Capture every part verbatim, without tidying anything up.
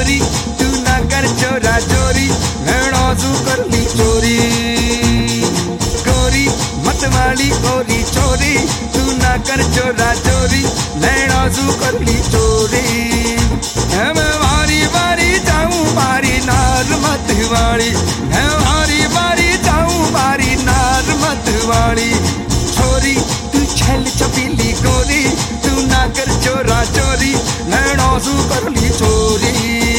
छोरी तू ना कर चोरा चोरी नैना सू कर ली चोरी गोरी मत वाली गोरी छोरी तू ना कर चोरा चोरी नैना सू कर ली चोरी मैं वारी वारी जाऊं मारी नार मत वाली मैं वारी वारी जाऊं मारी नार मत वाली छोरी तू छल छपीली गोरी तू ना कर चोरा चोरी नैना सू कर ली चोरी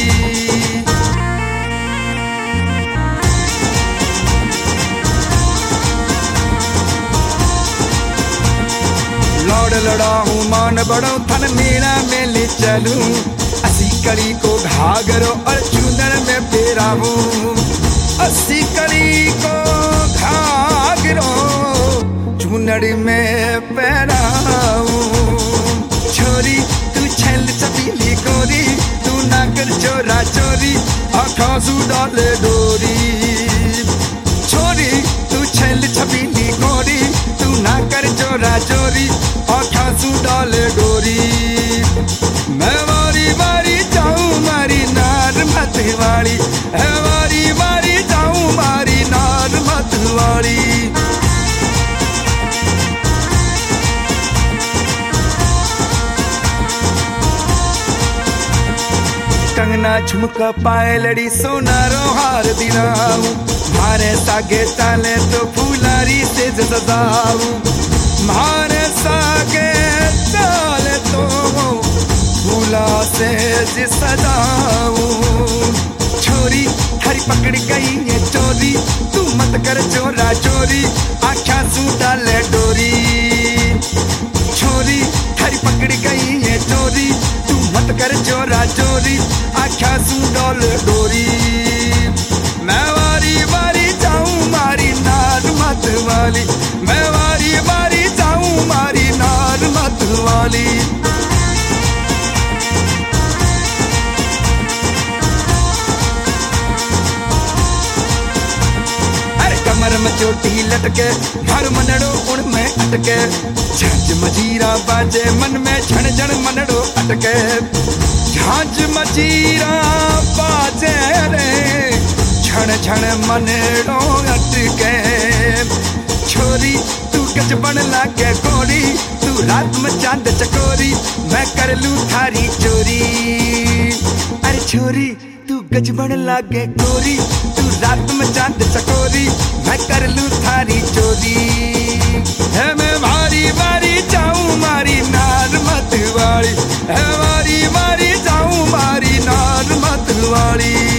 लौड़ लड़ा हूँ मान बड़ो थन मेरा मेले चलूं असी कड़ी को घाघरो और चुनर में फेरा हूँ असी कड़ी को घाघरो चुनर में फेरा हूँ छोरी तू छल छपीली गोरी तू ना कर चोरा चोरी आँखों सू डाले डोरी छोरी तू छल छपीली गोरी तू ना कर चोरा चोरी आँखों सू डाले डोरी मैं वारी वारी जाऊं मारी नार मत वाली है वारी वारी जाऊं मारी नार मत वाली कंगना झुमका पाए लड़ी सोना रो हार दिलाऊं मारे सागे चाले तो फूलारी से सजाऊं मारे सागे चाले तो फूला से सजाऊं छोरी हरी पकड़ गई ये चोरी तू मत कर चोरा चोरी आँखा सू डाले डोरी छोरी हरी पकड़ गई ये चोरी तू मत कर चोरा चोरी आँखा सू डाले डोरी मैं वारी वारी जाऊं मारी नार मत वाली मैं वारी वारी जाऊं मारी नार मत वाली अरे कमर में चोटी लटके घर मनड़ो उन में अटके झांझ मजीरा बाजे मन में झण झण मनड़ो अटके झांझ मजीरा बाजे रे झण झण मनड़ो अटके छोरी तू गज बन लागे गोरी तू रात में चांद चकोरी मैं कर लूं थारी चोरी अरे छोरी तू गज बन लागे गोरी तू रात में चांद चकोरी मैं कर लूं थारी चोरी है मैं वारी वारी जाऊं मारी नार मत वाली है वारी वारी जाऊं मारी नार मत वाली